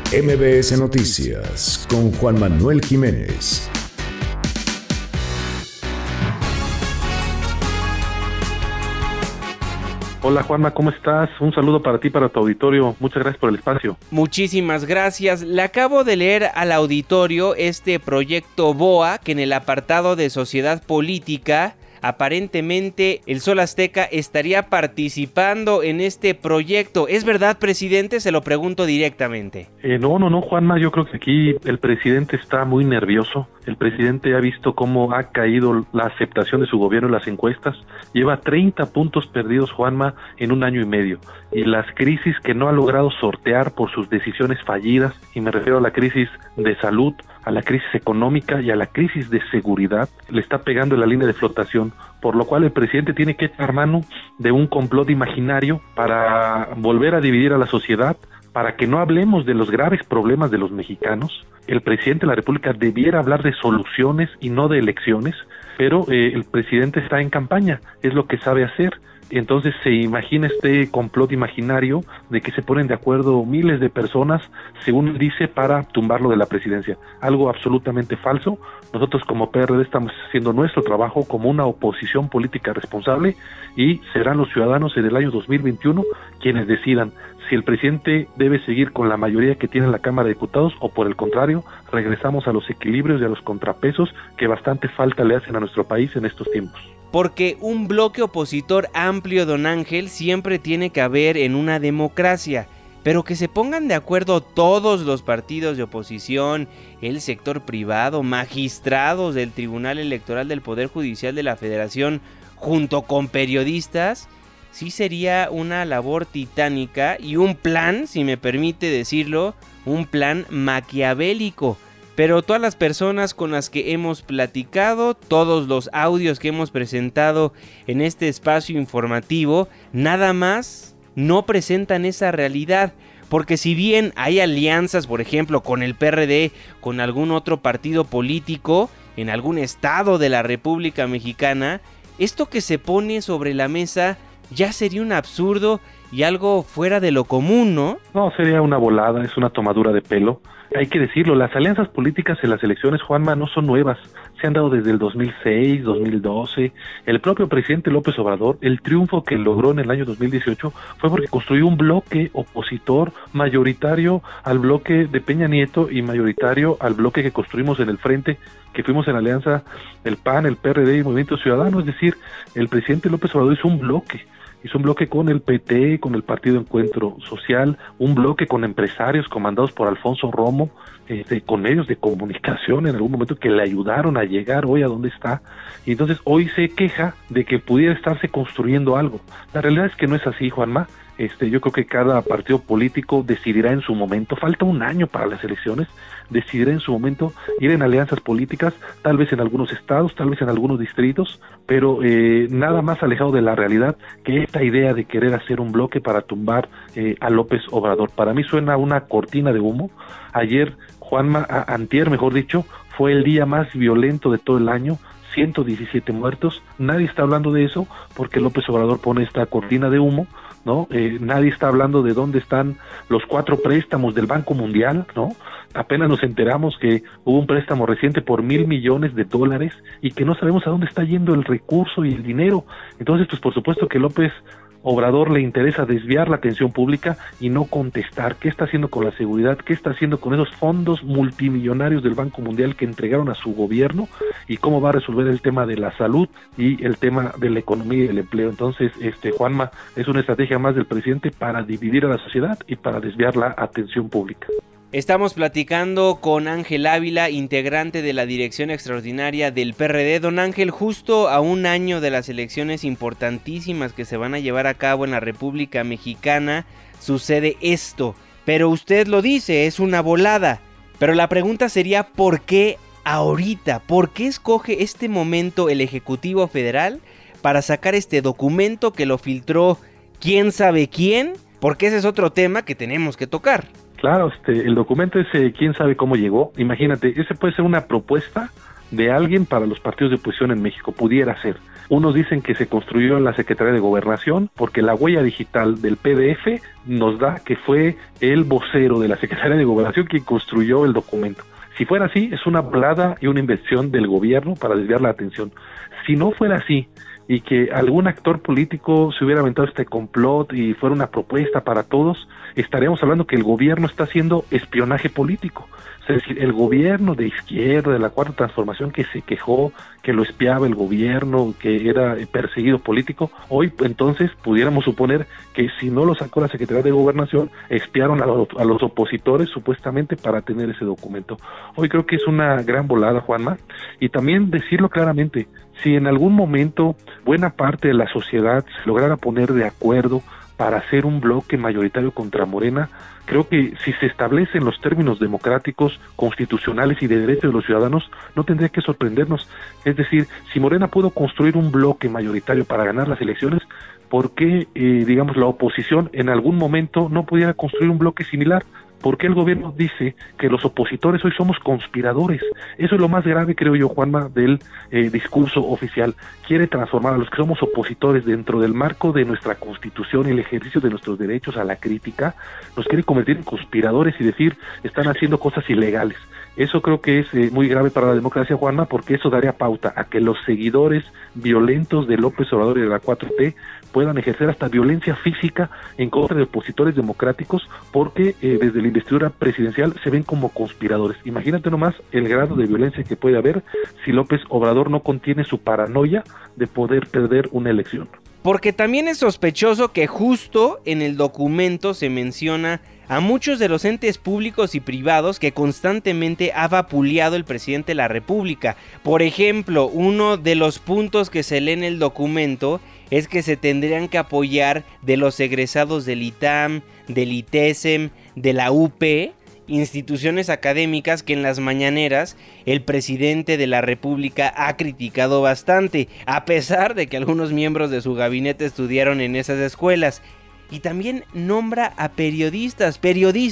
MBS Noticias con Juan Manuel Jiménez. Hola Juanma, ¿cómo estás? Un saludo para ti y para tu auditorio. Muchas gracias por el espacio. Muchísimas gracias. Le acabo de leer al auditorio este proyecto BOA, que en el apartado de Sociedad Política, aparentemente el Sol Azteca estaría participando en este proyecto. ¿Es verdad, presidente? Se lo pregunto directamente. No, Juanma, yo creo que aquí el presidente está muy nervioso. El presidente ha visto cómo ha caído la aceptación de su gobierno en las encuestas. Lleva 30 puntos perdidos, Juanma, en un año y medio. Y las crisis que no ha logrado sortear por sus decisiones fallidas, y me refiero a la crisis de salud, a la crisis económica y a la crisis de seguridad, le está pegando en la línea de flotación, por lo cual el presidente tiene que echar mano de un complot imaginario para volver a dividir a la sociedad, para que no hablemos de los graves problemas de los mexicanos. El presidente de la República debiera hablar de soluciones y no de elecciones, pero el presidente está en campaña, es lo que sabe hacer. Entonces se imagina este complot imaginario de que se ponen de acuerdo miles de personas, según dice, para tumbarlo de la presidencia. Algo absolutamente falso. Nosotros como PRD estamos haciendo nuestro trabajo como una oposición política responsable y serán los ciudadanos en el año 2021 quienes decidan si el presidente debe seguir con la mayoría que tiene en la Cámara de Diputados o por el contrario, regresamos a los equilibrios y a los contrapesos que bastante falta le hacen a nuestro país en estos tiempos. Porque un bloque opositor amplio, don Ángel, siempre tiene que haber en una democracia, pero que se pongan de acuerdo todos los partidos de oposición, el sector privado, magistrados del Tribunal Electoral del Poder Judicial de la Federación, junto con periodistas, sí sería una labor titánica y un plan, si me permite decirlo, un plan maquiavélico. Pero todas las personas con las que hemos platicado, todos los audios que hemos presentado en este espacio informativo, nada más no presentan esa realidad. Porque si bien hay alianzas, por ejemplo, con el PRD, con algún otro partido político, en algún estado de la República Mexicana, esto que se pone sobre la mesa ya sería un absurdo y algo fuera de lo común, ¿no? No, sería una volada, es una tomadura de pelo. Hay que decirlo, las alianzas políticas en las elecciones, Juanma, no son nuevas. Se han dado desde el 2006, 2012. El propio presidente López Obrador, el triunfo que logró en el año 2018 fue porque construyó un bloque opositor mayoritario al bloque de Peña Nieto y mayoritario al bloque que construimos en el frente, que fuimos en alianza el PAN, el PRD y Movimiento Ciudadano. Es decir, el presidente López Obrador hizo un bloque con el PT, con el Partido Encuentro Social, un bloque con empresarios comandados por Alfonso Romo, con medios de comunicación en algún momento que le ayudaron a llegar hoy a donde está, y entonces hoy se queja de que pudiera estarse construyendo algo. La realidad es que no es así, Juanma. Yo creo que cada partido político decidirá en su momento, falta un año para las elecciones, decidirá en su momento ir en alianzas políticas, tal vez en algunos estados, tal vez en algunos distritos, pero nada más alejado de la realidad que esta idea de querer hacer un bloque para tumbar a López Obrador. Para mí suena una cortina de humo. Ayer, Juanma, antier mejor dicho, fue el día más violento de todo el año, 117 muertos, nadie está hablando de eso porque López Obrador pone esta cortina de humo, ¿no? Nadie está hablando de dónde están los 4 préstamos del Banco Mundial, ¿no? Apenas nos enteramos que hubo un préstamo reciente por $1,000 millones y que no sabemos a dónde está yendo el recurso y el dinero. Entonces, pues por supuesto que López Obrador le interesa desviar la atención pública y no contestar qué está haciendo con la seguridad, qué está haciendo con esos fondos multimillonarios del Banco Mundial que entregaron a su gobierno y cómo va a resolver el tema de la salud y el tema de la economía y el empleo. Entonces, Juanma, es una estrategia más del presidente para dividir a la sociedad y para desviar la atención pública. Estamos platicando con Ángel Ávila, integrante de la Dirección Extraordinaria del PRD. Don Ángel, justo a un año de las elecciones importantísimas que se van a llevar a cabo en la República Mexicana, sucede esto. Pero usted lo dice, es una volada. Pero la pregunta sería, ¿por qué ahorita? ¿Por qué escoge este momento el Ejecutivo Federal para sacar este documento que lo filtró quién sabe quién? Porque ese es otro tema que tenemos que tocar. Claro, el documento ese, quién sabe cómo llegó. Imagínate, ese puede ser una propuesta de alguien para los partidos de oposición en México, pudiera ser. Unos dicen que se construyó en la Secretaría de Gobernación porque la huella digital del PDF nos da que fue el vocero de la Secretaría de Gobernación quien construyó el documento. Si fuera así, es una volada y una inversión del gobierno para desviar la atención. Si no fuera así, y que algún actor político se hubiera aventado este complot y fuera una propuesta para todos, estaríamos hablando que el gobierno está haciendo espionaje político. Es decir, el gobierno de izquierda, de la Cuarta Transformación, que se quejó, que lo espiaba el gobierno, que era perseguido político, hoy entonces pudiéramos suponer que si no lo sacó la Secretaría de Gobernación, espiaron a los opositores supuestamente para tener ese documento. Hoy creo que es una gran volada, Juanma, y también decirlo claramente, si en algún momento buena parte de la sociedad se lograra poner de acuerdo para hacer un bloque mayoritario contra Morena, creo que si se establecen los términos democráticos, constitucionales y de derechos de los ciudadanos, no tendría que sorprendernos. Es decir, si Morena pudo construir un bloque mayoritario para ganar las elecciones, ¿por qué, digamos, la oposición en algún momento no pudiera construir un bloque similar? ¿Por qué el gobierno dice que los opositores hoy somos conspiradores? Eso es lo más grave, creo yo, Juanma, del discurso oficial. Quiere transformar a los que somos opositores dentro del marco de nuestra Constitución y el ejercicio de nuestros derechos a la crítica, nos quiere convertir en conspiradores y decir, están haciendo cosas ilegales. Eso creo que es muy grave para la democracia, Juanma, porque eso daría pauta a que los seguidores violentos de López Obrador y de la 4T puedan ejercer hasta violencia física en contra de opositores democráticos, porque desde la investidura presidencial se ven como conspiradores. Imagínate nomás el grado de violencia que puede haber si López Obrador no contiene su paranoia de poder perder una elección. Porque también es sospechoso que justo en el documento se menciona a muchos de los entes públicos y privados que constantemente ha vapuleado el presidente de la República. Por ejemplo, uno de los puntos que se lee en el documento es que se tendrían que apoyar de los egresados del ITAM, del ITESM, de la UP, instituciones académicas que en las mañaneras el presidente de la República ha criticado bastante, a pesar de que algunos miembros de su gabinete estudiaron en esas escuelas. Y también nombra a periodistas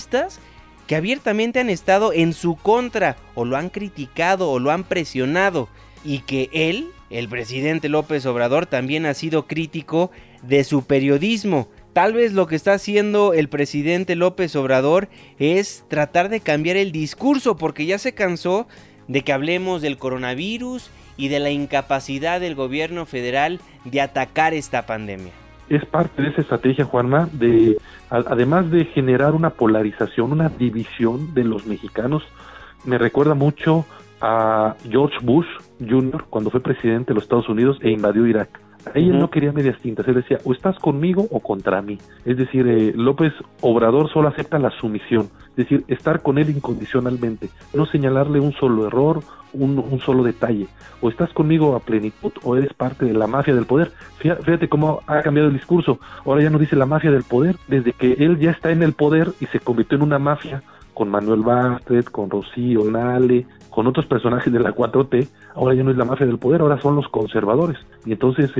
que abiertamente han estado en su contra, o lo han criticado, o lo han presionado, y que él, el presidente López Obrador, también ha sido crítico de su periodismo. Tal vez lo que está haciendo el presidente López Obrador es tratar de cambiar el discurso, porque ya se cansó de que hablemos del coronavirus y de la incapacidad del gobierno federal de atacar esta pandemia. Es parte de esa estrategia, Juanma, además de generar una polarización, una división de los mexicanos. Me recuerda mucho a George Bush Jr. cuando fue presidente de los Estados Unidos e invadió Irak. Ahí él no quería medias tintas, él decía, o estás conmigo o contra mí. Es decir, López Obrador solo acepta la sumisión, es decir, estar con él incondicionalmente, no señalarle un solo error, un solo detalle. O estás conmigo a plenitud o eres parte de la mafia del poder. Fíjate cómo ha cambiado el discurso. Ahora ya no dice la mafia del poder, desde que él ya está en el poder y se convirtió en una mafia con Manuel Bartlett, con Rocío Nale, con otros personajes de la 4T, ahora ya no es la mafia del poder, ahora son los conservadores. Y entonces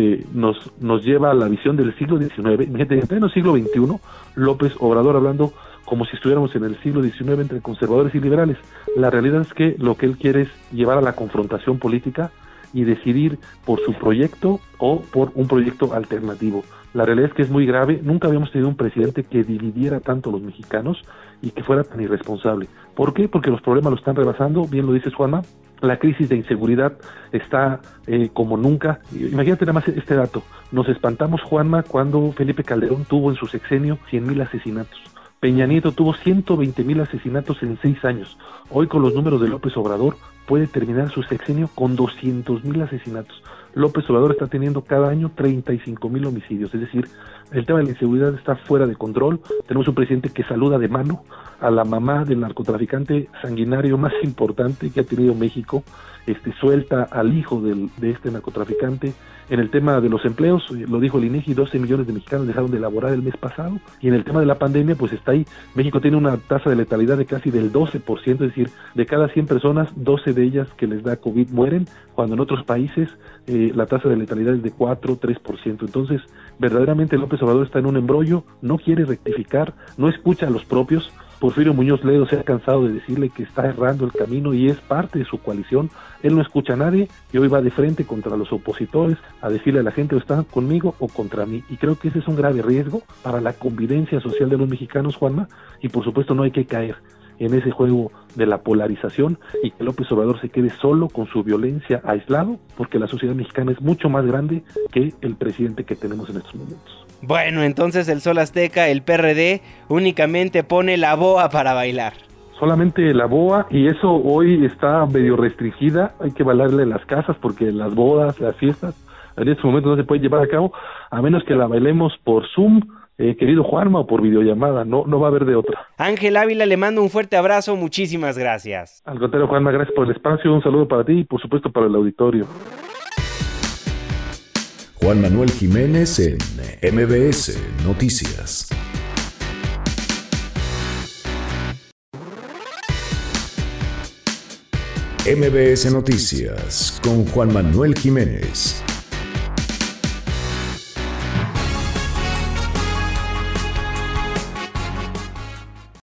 nos lleva a la visión del siglo XIX, en pleno siglo XXI, López Obrador hablando como si estuviéramos en el siglo XIX entre conservadores y liberales. La realidad es que lo que él quiere es llevar a la confrontación política y decidir por su proyecto o por un proyecto alternativo. La realidad es que es muy grave, nunca habíamos tenido un presidente que dividiera tanto a los mexicanos y que fuera tan irresponsable. ¿Por qué? Porque los problemas lo están rebasando, bien lo dices, Juanma, la crisis de inseguridad está como nunca. Imagínate nada más este dato, nos espantamos, Juanma, cuando Felipe Calderón tuvo en su sexenio 100,000 asesinatos. Peña Nieto tuvo 120,000 asesinatos en 6 años. Hoy con los números de López Obrador puede terminar su sexenio con 200,000 asesinatos. López Obrador está teniendo cada año 35,000 homicidios, es decir, el tema de la inseguridad está fuera de control. Tenemos un presidente que saluda de mano a la mamá del narcotraficante sanguinario más importante que ha tenido México, suelta al hijo de este narcotraficante. En el tema de los empleos, lo dijo el INEGI, 12 millones de mexicanos dejaron de laborar el mes pasado, y en el tema de la pandemia, pues está ahí. México tiene una tasa de letalidad de casi del 12%, es decir, de cada 100 personas, 12 de ellas que les da COVID mueren, cuando en otros países la tasa de letalidad es de 4-3%. Entonces, verdaderamente López Obrador está en un embrollo, no quiere rectificar, no escucha a los propios. Porfirio Muñoz Ledo se ha cansado de decirle que está errando el camino y es parte de su coalición. Él no escucha a nadie y hoy va de frente contra los opositores a decirle a la gente o están conmigo o contra mí. Y creo que ese es un grave riesgo para la convivencia social de los mexicanos, Juanma, y por supuesto no hay que caer en ese juego de la polarización y que López Obrador se quede solo con su violencia, aislado, porque la sociedad mexicana es mucho más grande que el presidente que tenemos en estos momentos. Bueno, entonces el Sol Azteca, el PRD, únicamente pone la boa para bailar. Solamente la boa, y eso hoy está medio restringida, hay que bailarle las casas porque las bodas, las fiestas, en estos momentos no se pueden llevar a cabo, a menos que la bailemos por Zoom, querido Juanma, o por videollamada, no va a haber de otra. Ángel Ávila, le mando un fuerte abrazo, muchísimas gracias. Al contrario, Juanma, gracias por el espacio, un saludo para ti y por supuesto para el auditorio. Juan Manuel Jiménez en MBS Noticias. MBS Noticias con Juan Manuel Jiménez.